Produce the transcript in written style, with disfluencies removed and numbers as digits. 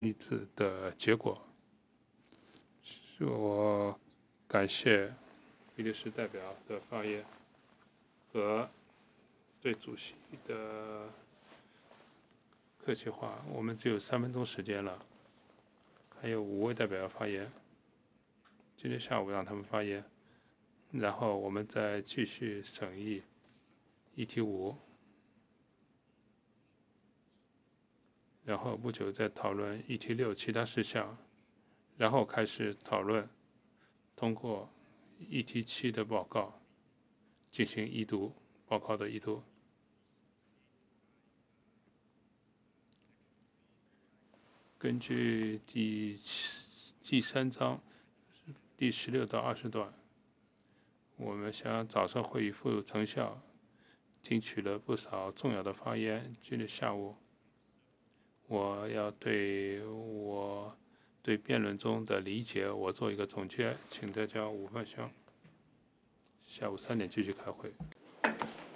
一致的结果。是我感谢比利时代表的发言和对主席的客气话。我们只有3分钟时间了，还有5位代表要发言。今天下午让他们发言，然后我们再继续审议议题5，然后不久再讨论议题6其他事项，然后开始讨论通过议题7的报告进行一读，报告的一读。根据第3章第16到20段，我们想早上会议富有成效，听取了不少重要的发言。今天下午，我要对我对辩论中的理解，我做一个总结，请大家午饭香。下午3点继续开会。